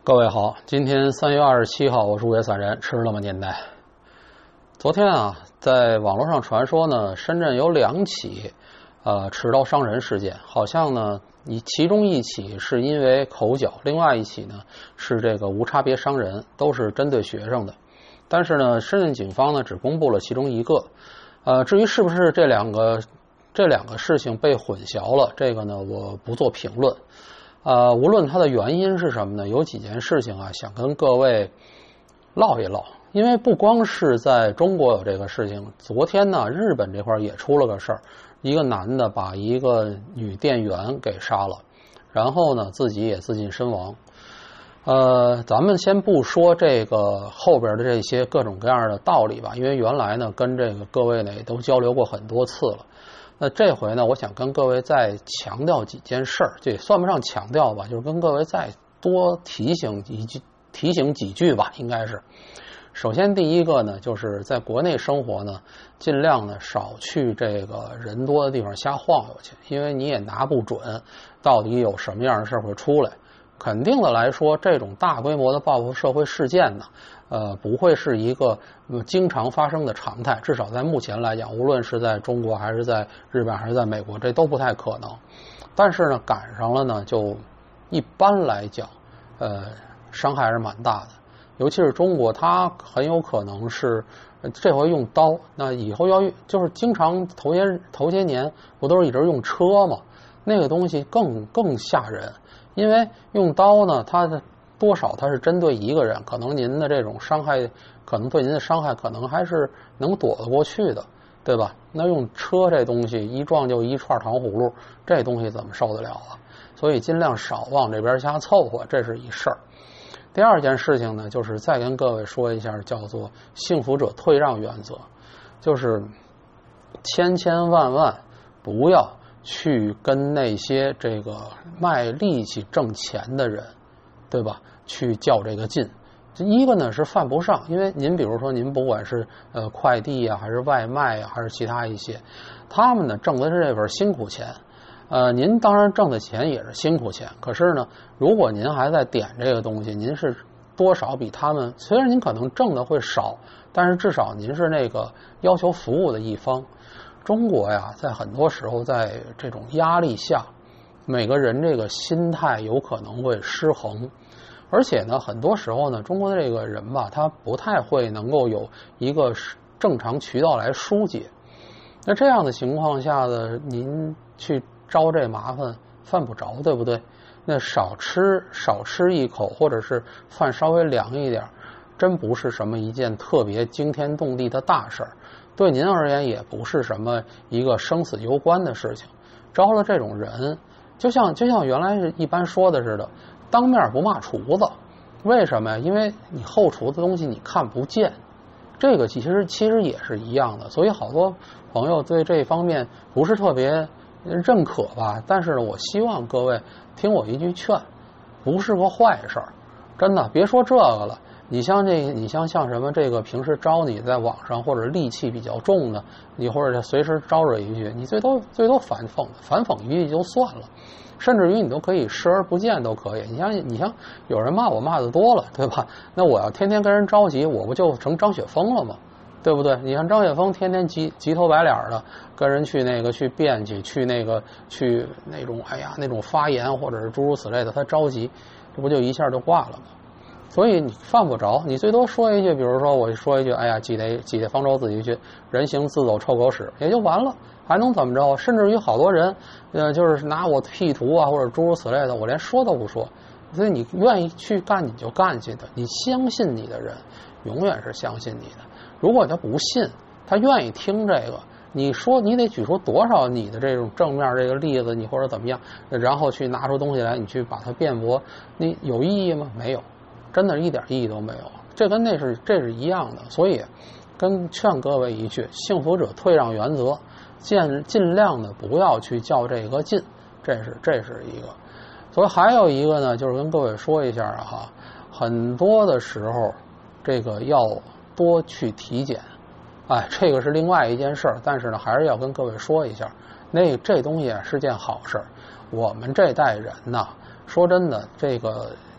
各位好，今天3月27号，我是五月散人，吃了吗年代。昨天在网络上传说呢，深圳有2起持刀伤人事件，好像呢其中一起是因为口角，另外一起呢是这个无差别伤人，都是针对学生的。但是呢，深圳警方呢只公布了其中一个，至于是不是这两个事情被混淆了，这个呢我不做评论。无论它的原因是什么呢，有几件事情想跟各位唠一唠。因为不光是在中国有这个事情，昨天呢日本这块也出了个事儿，一个男的把一个女店员给杀了，然后呢自己也自尽身亡。咱们先不说这个后边的这些各种各样的道理吧，因为原来呢跟这个各位呢也都交流过很多次了。那这回呢，我想跟各位再强调几件事儿，这也算不上强调吧，就是跟各位再多提醒几句吧，应该是。首先第一个呢，就是在国内生活呢，尽量呢少去这个人多的地方瞎晃悠去，因为你也拿不准到底有什么样的事会出来。肯定的来说，这种大规模的报复社会事件呢，不会是一个经常发生的常态，至少在目前来讲，无论是在中国还是在日本还是在美国，这都不太可能。但是呢，赶上了呢，就一般来讲，伤害还是蛮大的。尤其是中国，它很有可能是这回用刀，那以后就是经常头些年不都是一直用车嘛，那个东西更吓人。因为用刀呢，它多少它是针对一个人，可能您的这种伤害，可能对您的伤害可能还是能躲得过去的，对吧？那用车这东西一撞就一串糖葫芦，这东西怎么受得了啊？所以尽量少往这边瞎凑合，这是一事儿。第二件事情呢，就是再跟各位说一下，叫做幸福者退让原则，就是千万不要去跟那些这个卖力气挣钱的人，对吧？去较这个劲。一个呢是犯不上，因为您比如说您不管是快递还是外卖还是其他一些，他们呢挣的是这份辛苦钱。您当然挣的钱也是辛苦钱，可是呢，如果您还在点这个东西，您是多少比他们，虽然您可能挣的会少，但是至少您是那个要求服务的一方。中国呀，在很多时候在这种压力下，每个人这个心态有可能会失衡，而且呢，很多时候呢，中国的这个人吧，他不太会能够有一个正常渠道来疏解。那这样的情况下呢，您去招这麻烦犯不着，对不对？那少吃一口，或者是饭稍微凉一点，真不是什么一件特别惊天动地的大事儿。对您而言也不是什么一个生死攸关的事情。招了这种人，就像原来是一般说的似的，当面不骂厨子。为什么呀？因为你后厨的东西你看不见，这个其实也是一样的。所以好多朋友对这方面不是特别认可吧，但是呢，我希望各位听我一句劝，不是个坏事儿，真的别说这个了。你像什么这个平时招你在网上或者戾气比较重的，你或者随时招惹一句，你最多反讽一句就算了，甚至于你都可以视而不见都可以。你像有人骂我骂的多了，对吧？那我要天天跟人着急，我不就成张雪峰了吗？对不对？你看张雪峰天天急头白脸的跟人去辩去，去那种那种发言或者是诸如此类的，他着急，这不就一下就挂了吗？所以你犯不着，你最多说一句，比如说我说一句，挤得方舟自己去，人行自走臭狗屎，也就完了，还能怎么着？甚至于好多人，就是拿我 P 图或者诸如此类的，我连说都不说。所以你愿意去干你就干去的，你相信你的人永远是相信你的。如果他不信，他愿意听这个，你说你得举出多少你的这种正面这个例子，你或者怎么样，然后去拿出东西来，你去把它辩驳，你有意义吗？没有。真的一点意义都没有，这是一样的。所以劝各位一句，幸福者退让原则，尽量的不要去较这个劲，这是一个。所以还有一个呢，就是跟各位说一下很多的时候这个要多去体检，这个是另外一件事儿，但是呢还是要跟各位说一下，这东西是件好事。我们这代人呢，说真的，这个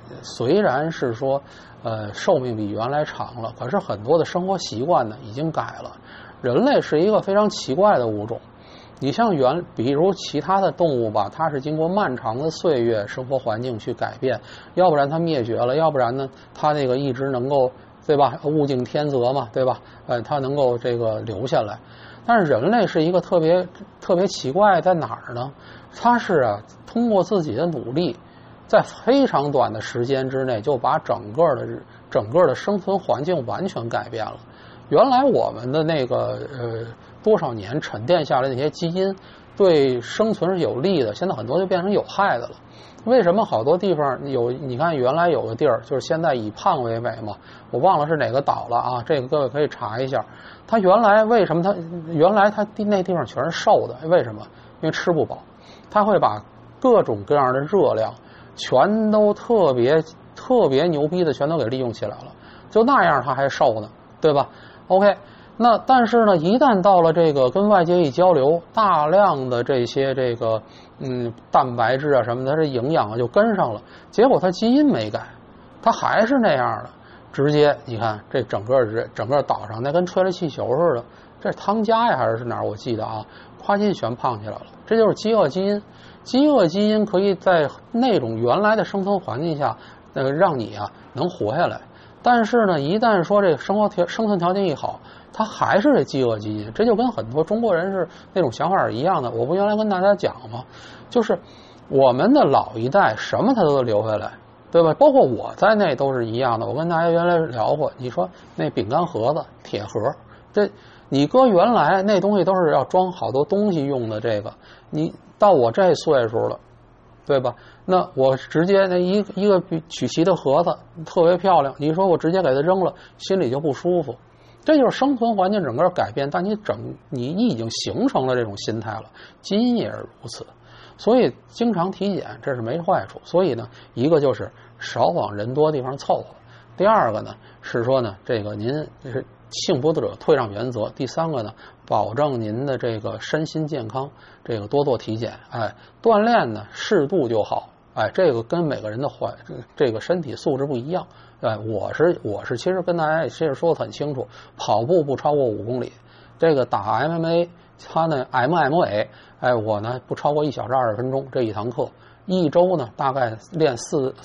虽然是说寿命比原来长了，可是很多的生活习惯呢已经改了。人类是一个非常奇怪的物种。你像比如其他的动物吧，它是经过漫长的岁月生活环境去改变，要不然它灭绝了，要不然呢它那个一直能够，对吧？物竞天择嘛，对吧？它能够这个留下来。但是人类是一个特别奇怪在哪儿呢？它是通过自己的努力，在非常短的时间之内就把整个的生存环境完全改变了。原来我们的那个多少年沉淀下来那些基因对生存是有利的，现在很多就变成有害的了。为什么好多地方你看原来有个地儿，就是现在以胖为美嘛，我忘了是哪个岛了啊，这个各位可以查一下。它原来为什么它那地方全是瘦的？为什么？因为吃不饱，它会把各种各样的热量全都特别牛逼的全都给利用起来了，就那样它还瘦呢，对吧？OK， 那但是呢，一旦到了这个跟外界一交流，大量的这些蛋白质啊什么的，它这营养啊就跟上了，结果它基因没改，它还是那样的，直接你看这整个岛上那跟吹了气球似的，这是汤加呀还是哪儿？我记得啊，夸叽全胖起来了，这就是饥饿基因。饥饿基因可以在那种原来的生存环境下，让你能活下来。但是呢，一旦说这个生存条件一好，它还是这饥饿基因。这就跟很多中国人是那种想法一样的。我不原来跟大家讲吗？就是我们的老一代什么他都留下来，对吧？包括我在内都是一样的。我跟大家原来聊过，你说那饼干盒子、铁盒，这你搁原来那东西都是要装好多东西用的，这个你到我这岁数了，对吧？那我直接那一个曲奇的盒子特别漂亮，你说我直接给它扔了，心里就不舒服。这就是生存环境整个改变，但你已经形成了这种心态了，基因也是如此。所以经常体检这是没坏处。所以呢，一个就是少往人多地方凑合，第二个呢是说呢，这个您是幸福者退让原则，第三个呢，保证您的这个身心健康，这个多做体检，锻炼呢适度就好，这个跟每个人的这个身体素质不一样，我是其实跟大家也其实说的很清楚，跑步不超过5公里，这个打 MMA 它呢 MMA，我呢不超过1小时20分钟这一堂课，一周呢大概练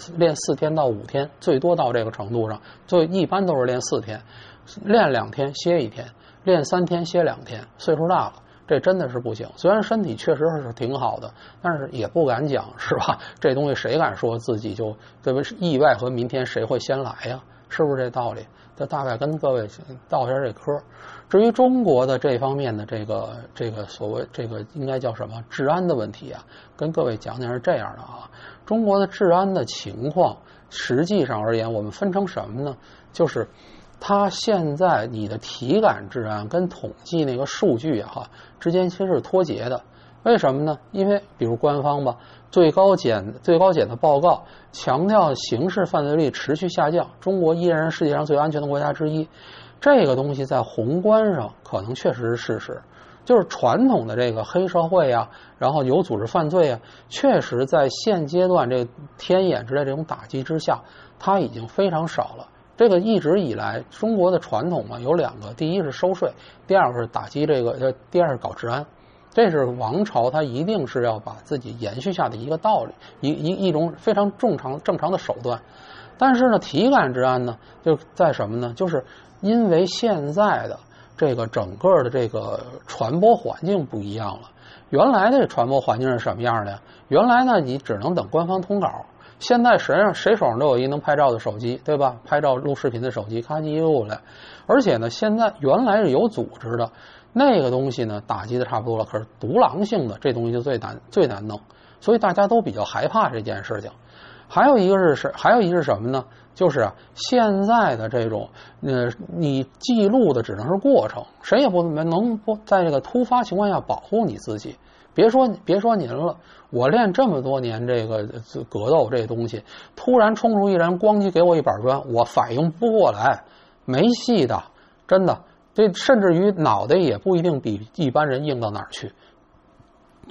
4天到5天，最多到这个程度上，就一般都是练4天。练2天歇1天，练3天歇2天，岁数大了，这真的是不行。虽然身体确实是挺好的，但是也不敢讲，是吧？这东西谁敢说自己就对吧？意外和明天谁会先来呀？是不是这道理？这大概跟各位道一下这嗑。至于中国的这方面的这个所谓这个应该叫什么治安的问题啊，跟各位讲讲是这样的啊。中国的治安的情况，实际上而言，我们分成什么呢？就是它现在你的体感治安跟统计那个数据之间其实是脱节的。为什么呢？因为比如官方吧，最高检的报告强调刑事犯罪率持续下降，中国依然是世界上最安全的国家之一。这个东西在宏观上可能确实是事实，就是传统的这个黑社会然后有组织犯罪确实在现阶段这天眼之类这种打击之下，它已经非常少了。这个一直以来中国的传统嘛有2个，第一是收税，第二个是打击第二是搞治安。这是王朝它一定是要把自己延续下的一个道理，一种非常正常的手段。但是呢，体感治安呢就在什么呢？就是因为现在的这个整个的这个传播环境不一样了。原来的传播环境是什么样的呀？原来呢你只能等官方通稿，现在谁手上都有一能拍照的手机，对吧？拍照录视频的手机，咔叽又过来。而且呢，现在原来是有组织的那个东西呢，打击的差不多了，可是独狼性的这东西就最难弄，所以大家都比较害怕这件事情。还有一个是什么呢？就是现在的这种你记录的只能是过程，谁也不能在这个突发情况下保护你自己。别说您了，我练这么多年这个格斗这东西，突然冲出一人咣叽给我一板砖，我反应不过来，没戏的，真的。这甚至于脑袋也不一定比一般人硬到哪儿去。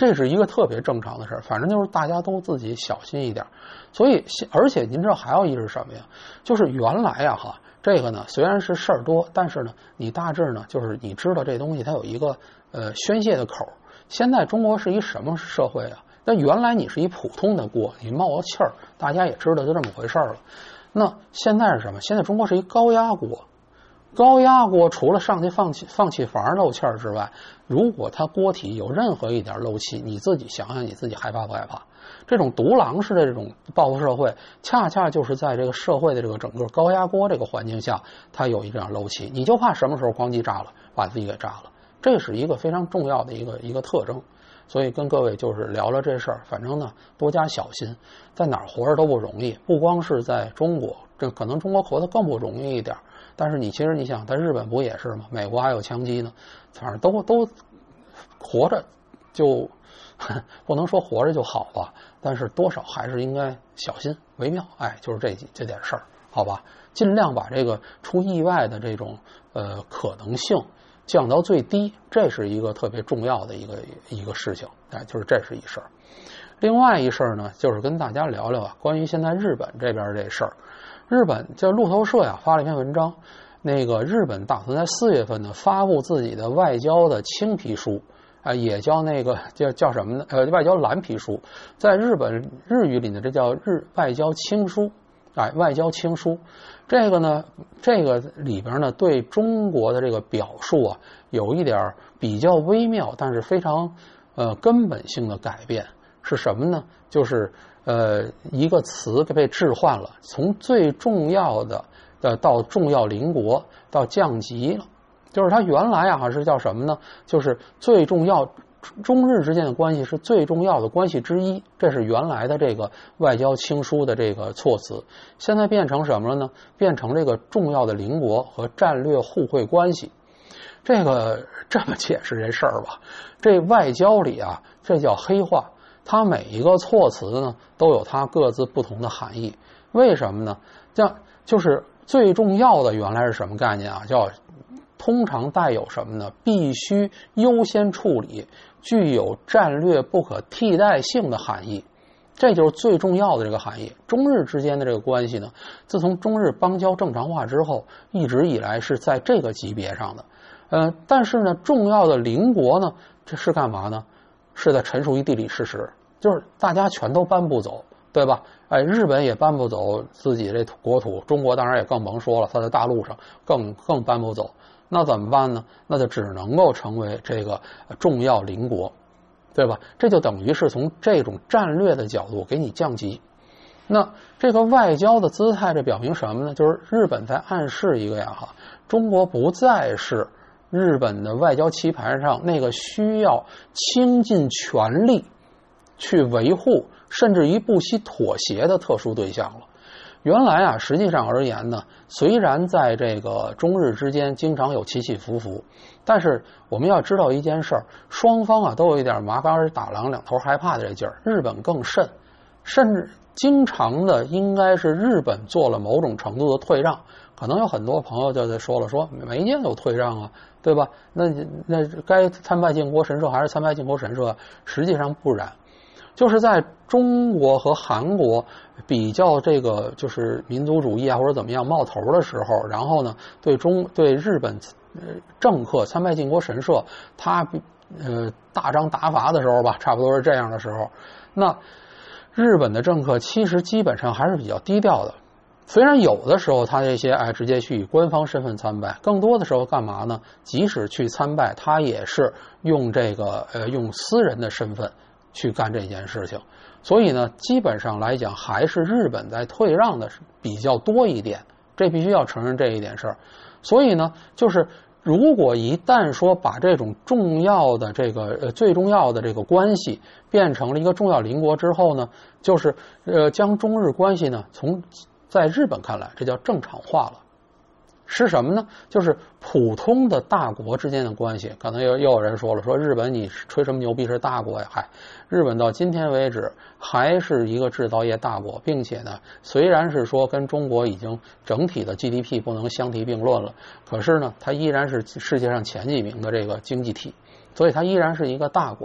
这是一个特别正常的事儿。反正就是大家都自己小心一点。所以，而且您知道还有一是什么呀？就是原来啊哈，这个呢虽然是事儿多，但是呢，你大致呢就是你知道这东西它有一个宣泄的口。现在中国是一什么社会啊？那原来你是一普通的锅，你冒个气儿，大家也知道就这么回事了。那现在是什么？现在中国是一高压锅。高压锅除了上去放气房漏气儿之外，如果它锅体有任何一点漏气，你自己想想你自己害怕不害怕？这种独狼式的这种报复社会，恰恰就是在这个社会的这个整个高压锅这个环境下，它有一这样漏气，你就怕什么时候咣叽炸了，把自己给炸了。这是一个非常重要的一个特征。所以跟各位就是聊聊这事儿，反正呢多加小心，在哪儿活着都不容易，不光是在中国，这可能中国活得更不容易一点。但是其实你想，在日本不也是吗？美国还有枪击呢，反正都活着就不能说活着就好吧，但是多少还是应该小心为妙。就是这点事儿，好吧，尽量把这个出意外的这种可能性降到最低，这是一个特别重要的一个事情。就是这是一事儿。另外一事儿呢，就是跟大家聊聊关于现在日本这边这事儿。日本这路透社呀发了一篇文章，那个日本打算在4月份呢发布自己的外交的青皮书，也叫那个叫什么呢？外交蓝皮书，在日本日语里呢，这叫外交青书，外交青书。这个呢，这个里边呢对中国的这个表述有一点比较微妙，但是非常根本性的改变。是什么呢？就是一个词被置换了，从最重要的到重要邻国到降级了。就是它原来是叫什么呢？就是最重要，中日之间的关系是最重要的关系之一，这是原来的这个外交青书的这个措辞。现在变成什么了呢？变成这个重要的邻国和战略互惠关系。这个这么解释这事儿吧，这外交里这叫黑话。它每一个措辞呢都有它各自不同的含义。为什么呢？就是最重要的原来是什么概念叫通常带有什么呢？必须优先处理，具有战略不可替代性的含义。这就是最重要的这个含义。中日之间的这个关系呢，自从中日邦交正常化之后，一直以来是在这个级别上的。但是呢，重要的邻国呢，这是干嘛呢？是在陈述一地理事实，就是大家全都搬不走，对吧？日本也搬不走自己这国土，中国当然也更甭说了，它在大陆上更搬不走。那怎么办呢？那就只能够成为这个重要邻国，对吧？这就等于是从这种战略的角度给你降级。那这个外交的姿态，这表明什么呢？就是日本在暗示一个中国不再是日本的外交棋盘上那个需要倾尽全力去维护甚至于不惜妥协的特殊对象了。原来实际上而言呢，虽然在这个中日之间经常有起起伏伏，但是我们要知道一件事儿，双方都有一点麻杆打狼两头害怕的这劲儿，日本更甚，甚至经常的应该是日本做了某种程度的退让。可能有很多朋友就在说没见有退让对吧？那该参拜靖国神社还是参拜靖国神社，实际上不然。就是在中国和韩国比较这个就是民族主义或者怎么样冒头的时候，然后呢对日本政客参拜靖国神社，他大张打法的时候吧，差不多是这样的时候，那日本的政客其实基本上还是比较低调的。虽然有的时候他这些直接去以官方身份参拜，更多的时候干嘛呢？即使去参拜，他也是用这个用私人的身份去干这件事情。所以呢，基本上来讲还是日本在退让的比较多一点，这必须要承认这一点事儿。所以呢，就是如果一旦说把这种重要的这个最重要的这个关系变成了一个重要邻国之后呢，就是将中日关系呢在日本看来这叫正常化了。是什么呢？就是普通的大国之间的关系。可能又有人说了，说日本你吹什么牛逼是大国呀？日本到今天为止还是一个制造业大国，并且呢，虽然是说跟中国已经整体的 GDP 不能相提并论了，可是呢，它依然是世界上前几名的这个经济体，所以它依然是一个大国。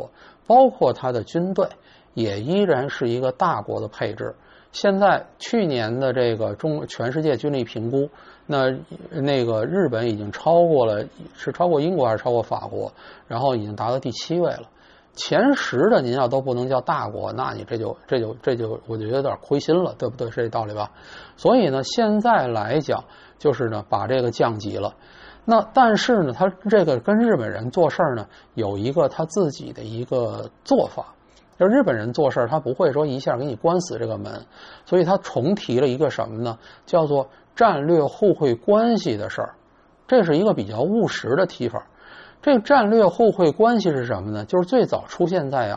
包括它的军队，也依然是一个大国的配置。现在去年的这个全世界军力评估，那个日本已经超过英国还是超过法国，然后已经达到第7位了。前10的您要都不能叫大国，那你这就我就有点亏心了，对不对？是这道理吧？所以呢，现在来讲就是呢把这个降级了。那但是呢，他这个跟日本人做事呢有一个他自己的一个做法。就日本人做事他不会说一下给你关死这个门，所以他重提了一个什么呢？叫做战略互惠关系的事儿。这是一个比较务实的提法。这个战略互惠关系是什么呢？就是最早出现在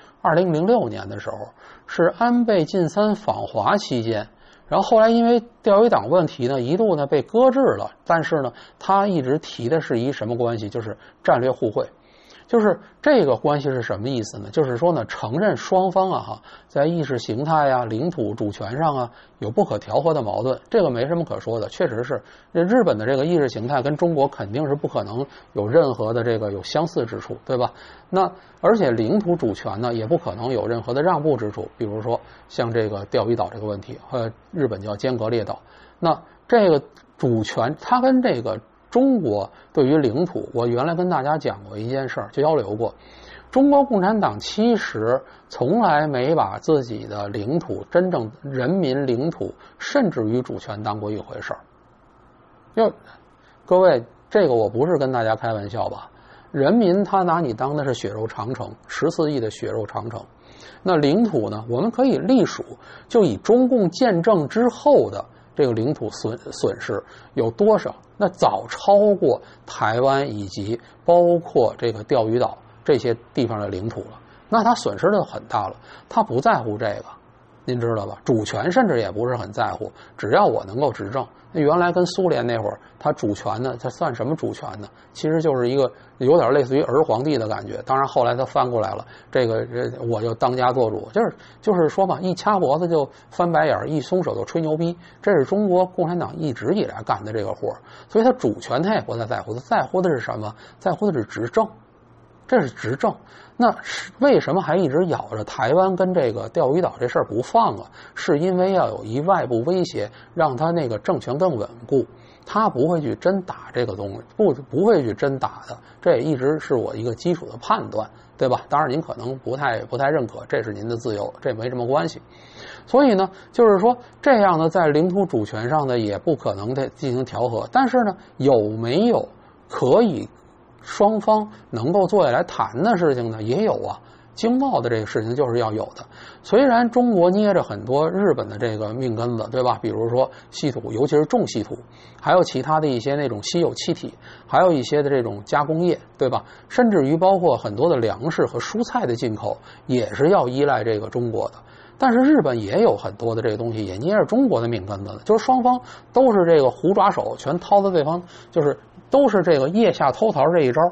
2006年的时候，是安倍晋三访华期间，然后后来因为钓鱼岛问题呢，一度呢被搁置了，但是呢，他一直提的是一什么关系？就是战略互惠。就是这个关系是什么意思呢？就是说呢，承认双方在意识形态领土主权上有不可调和的矛盾，这个没什么可说的，确实是日本的这个意识形态跟中国肯定是不可能有任何的这个有相似之处，对吧？那而且领土主权呢也不可能有任何的让步之处，比如说像这个钓鱼岛这个问题，日本叫尖阁列岛，那这个主权它跟这个中国对于领土，我原来跟大家讲过一件事儿，交流过。中国共产党其实从来没把自己的领土、真正人民领土，甚至于主权当过一回事儿。各位，这个我不是跟大家开玩笑吧？人民他拿你当的是血肉长城，14亿的血肉长城。那领土呢，我们可以隶属，就以中共建政之后的这个领土损失有多少？那早超过台湾以及包括这个钓鱼岛这些地方的领土了。那他损失的很大了，他不在乎这个，您知道吧？主权甚至也不是很在乎，只要我能够执政。那原来跟苏联那会儿，他主权呢，他算什么主权呢？其实就是一个有点类似于儿皇帝的感觉。当然后来他翻过来了，这个我就当家做主，就是说嘛，一掐脖子就翻白眼，一松手就吹牛逼，这是中国共产党一直以来干的这个活。所以他主权他也不太在乎，他在乎的是什么？在乎的是执政。这是执政。那为什么还一直咬着台湾跟这个钓鱼岛这事儿不放啊？是因为要有一外部威胁，让他那个政权更稳固，他不会去真打这个东西，不会去真打的。这也一直是我一个基础的判断，对吧？当然您可能不太认可，这是您的自由，这没什么关系。所以呢，就是说这样呢，在领土主权上呢，也不可能的进行调和。但是呢，有没有可以双方能够坐下来谈的事情呢？也有啊。经贸的这个事情就是要有的。虽然中国捏着很多日本的这个命根子，对吧？比如说稀土，尤其是重稀土，还有其他的一些那种稀有气体，还有一些的这种加工业，对吧？甚至于包括很多的粮食和蔬菜的进口，也是要依赖这个中国的。但是日本也有很多的这个东西也捏着中国的命根子的，就是双方都是这个虎爪手，全掏到对方，就是都是这个腋下偷桃这一招。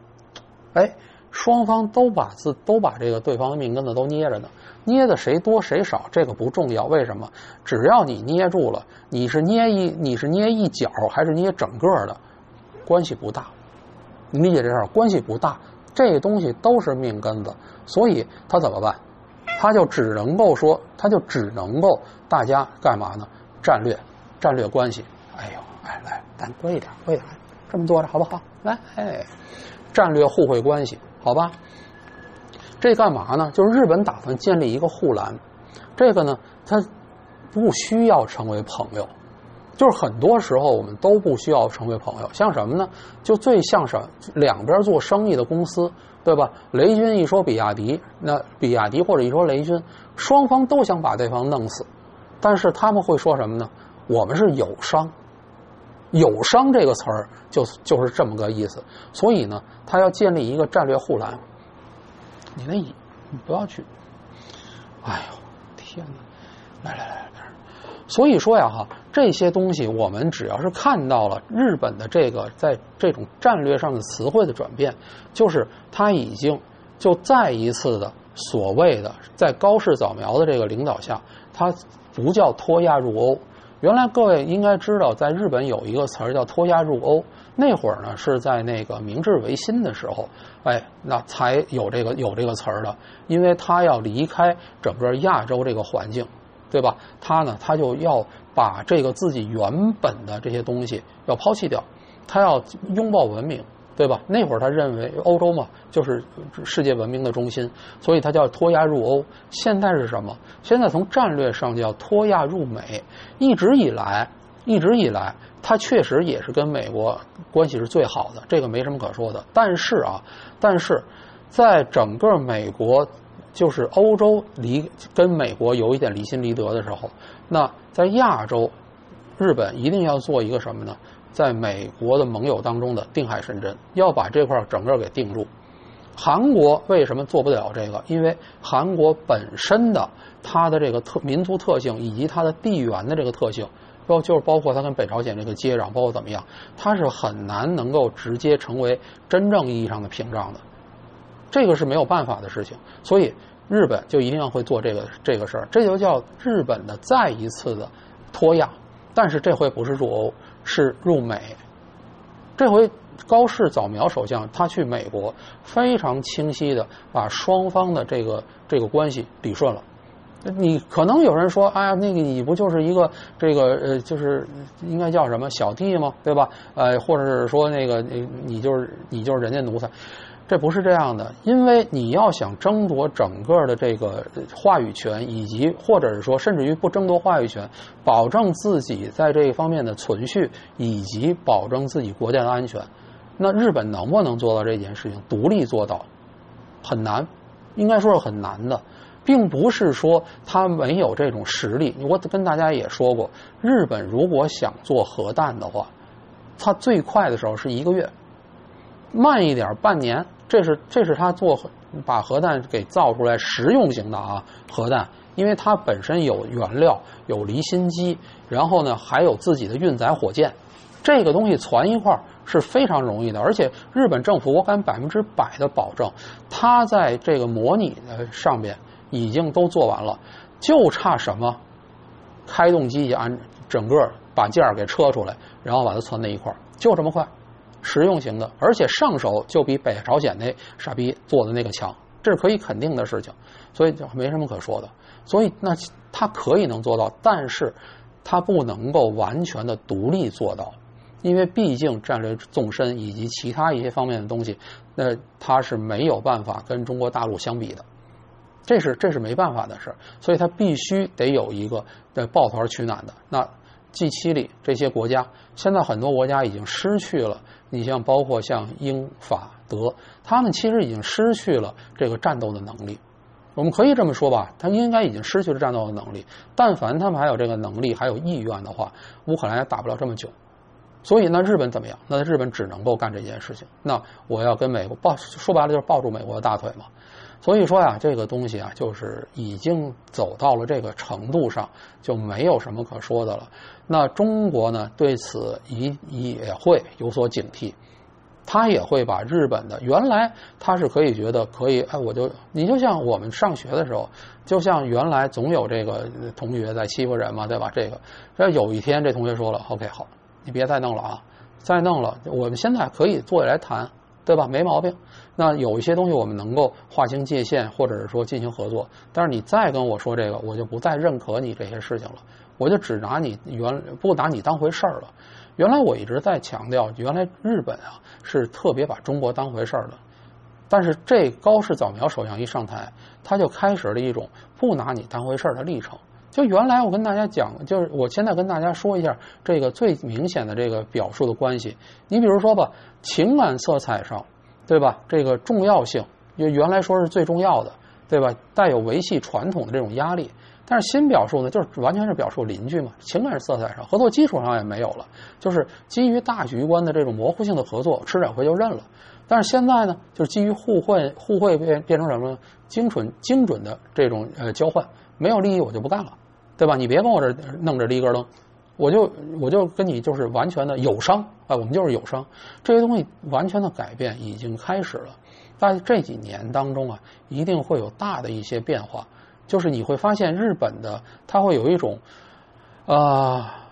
双方都把这个对方的命根子都捏着呢，捏的谁多谁少这个不重要，为什么？只要你捏住了，你是捏一角还是捏整个的，关系不大。你理解这事儿，关系不大，这东西都是命根子，所以他怎么办？他就只能够大家干嘛呢？战略关系。来，咱跪一点，这么坐着好不好？来，战略互惠关系。好吧，这干嘛呢？就是日本打算建立一个护栏，这个呢，它不需要成为朋友，就是很多时候我们都不需要成为朋友。像什么呢？就最像是两边做生意的公司，对吧？雷军一说比亚迪，那比亚迪或者一说雷军，双方都想把对方弄死，但是他们会说什么呢？我们是友商。友商这个词儿就是这么个意思，所以呢，他要建立一个战略护栏。你不要去，哎呦天哪！来，所以说呀这些东西我们只要是看到了日本的这个在这种战略上的词汇的转变，就是他已经就再一次的所谓的在高市早苗的这个领导下，他不叫脱亚入欧， 原来各位应该知道，在日本有一个词儿叫脱亚入欧，那会儿呢是在那个明治维新的时候，那才有这个词儿的，因为他要离开整个亚洲这个环境，对吧？他就要把这个自己原本的这些东西要抛弃掉，他要拥抱文明。对吧？那会儿他认为欧洲嘛就是世界文明的中心，所以他叫脱亚入欧。现在是什么？现在从战略上叫脱亚入美。一直以来，他确实也是跟美国关系是最好的，这个没什么可说的。但是在整个美国就是欧洲跟美国有一点离心离德的时候，那在亚洲，日本一定要做一个什么呢？在美国的盟友当中的定海神针，要把这块整个给定住。韩国为什么做不了这个？因为韩国本身的它的这个民族特性以及它的地缘的这个特性，就是包括它跟北朝鲜这个接壤，包括怎么样，它是很难能够直接成为真正意义上的屏障的，这个是没有办法的事情。所以日本就一定要会做这个事儿，这就叫日本的再一次的脱亚。但是这回不是入欧，是入美。这回高市早苗首相他去美国，非常清晰的把双方的这个关系理顺了。你可能有人说，哎呀，那个你不就是一个就是应该叫什么小弟吗？对吧？或者是说那个你就是人家奴才。这不是这样的，因为你要想争夺整个的这个话语权，以及或者是说甚至于不争夺话语权，保证自己在这一方面的存续，以及保证自己国家的安全，那日本能不能做到这件事情？独立做到很难，应该说是很难的，并不是说他没有这种实力。我跟大家也说过，日本如果想做核弹的话，它最快的时候是1个月，慢一点半年。这是他把核弹给造出来实用型的核弹，因为它本身有原料，有离心机，然后呢还有自己的运载火箭，这个东西攒一块是非常容易的。而且日本政府我敢100%的保证，它在这个模拟的上面已经都做完了，就差什么开动机器整个把件儿给车出来，然后把它攒在一块，就这么快。实用型的，而且上手就比北朝鲜那傻逼做的那个强，这是可以肯定的事情，所以就没什么可说的。所以那他可以能做到，但是他不能够完全的独立做到，因为毕竟战略纵深以及其他一些方面的东西，那他是没有办法跟中国大陆相比的，这是没办法的事，所以他必须得有一个抱团取暖的。那G7里这些国家，现在很多国家已经失去了，你像包括像英法德，他们其实已经失去了这个战斗的能力。我们可以这么说吧，他应该已经失去了战斗的能力。但凡他们还有这个能力还有意愿的话，乌克兰也打不了这么久。所以那日本怎么样？那日本只能够干这件事情。那我要跟美国说白了就是抱住美国的大腿嘛。所以说呀，这个东西啊，就是已经走到了这个程度上，就没有什么可说的了。那中国呢，对此也会有所警惕，他也会把日本的原来他是可以觉得可以，你就像我们上学的时候，就像原来总有这个同学在欺负人嘛，对吧？这有一天这同学说了 ，OK 好，你别再弄了啊，再弄了，我们现在可以坐下来谈。对吧？没毛病。那有一些东西我们能够划清界限，或者是说进行合作。但是你再跟我说这个，我就不再认可你这些事情了，我就只拿你不拿你当回事儿了。原来我一直在强调，原来日本啊是特别把中国当回事儿的。但是这高市早苗首相一上台，他就开始了一种不拿你当回事儿的历程。就原来我跟大家讲，就是我现在跟大家说一下这个最明显的这个表述的关系。你比如说吧，情感色彩上，对吧？这个重要性，就原来说是最重要的，对吧？带有维系传统的这种压力。但是新表述呢，就是完全是表述邻居嘛，情感色彩上，合作基础上也没有了，就是基于大局观的这种模糊性的合作，吃点亏就认了。但是现在呢，就是基于互惠变成什么精准的这种交换，没有利益我就不干了。对吧？你别跟我这弄着一根灯，我就跟你就是完全的友商啊，我们就是友商。这些东西完全的改变已经开始了，在这几年当中啊，一定会有大的一些变化。就是你会发现日本的它会有一种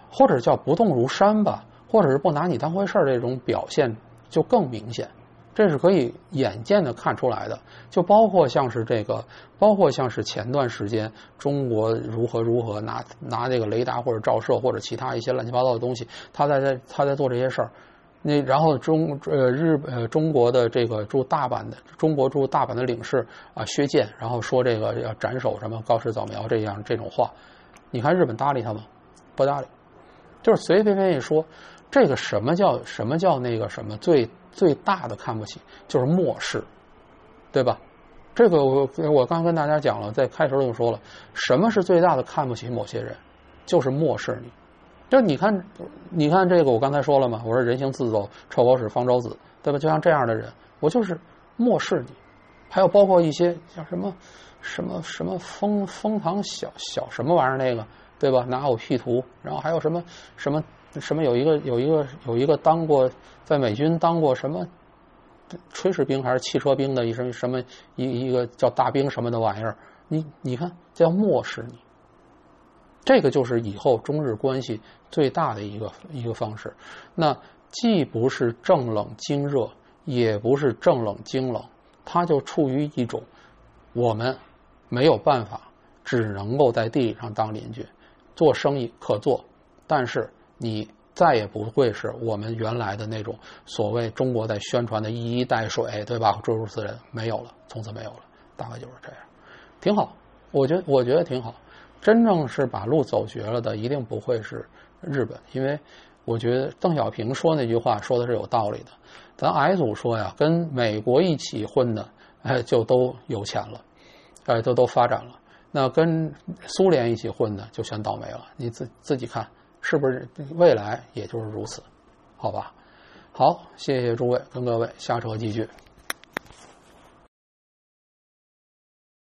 或者叫不动如山吧，或者是不拿你当回事儿，这种表现就更明显。这是可以眼见的看出来的，就包括像是前段时间中国如何拿这个雷达或者照射或者其他一些乱七八糟的东西，他在做这些事儿。然后中国的这个驻大阪的领事啊薛健，然后说这个要斩首什么高市早苗这种话，你看日本搭理他吗？不搭理，就是随随便便一说。这个什么叫那个什么最大的看不起，就是漠视，对吧？这个我刚跟大家讲了，在开头就说了，什么是最大的看不起某些人，就是漠视你。就你看这个，我刚才说了嘛，我说人行自走，臭狗屎方舟子，对吧？就像这样的人，我就是漠视你。还有包括一些像什么封堂小什么玩意儿那个，对吧？拿我 P 图，然后还有什么有一个当过在美军当过什么炊事兵还是汽车兵的一个叫大兵什么的玩意儿，你看这叫漠视你。这个就是以后中日关系最大的一个方式。那既不是正冷经热，也不是正冷经冷，它就处于一种我们没有办法，只能够在地理上当邻居，做生意可做，但是你再也不会是我们原来的那种所谓中国在宣传的一衣带水，对吧？诸如此类，没有了，从此没有了，大概就是这样，挺好。我觉得挺好。真正是把路走绝了的，一定不会是日本，因为我觉得邓小平说那句话说的是有道理的。咱癌组说呀，跟美国一起混的，就都有钱了，都发展了。那跟苏联一起混的就全倒霉了。你自己看，是不是未来也就是如此？好吧。好，谢谢诸位，跟各位瞎扯几句。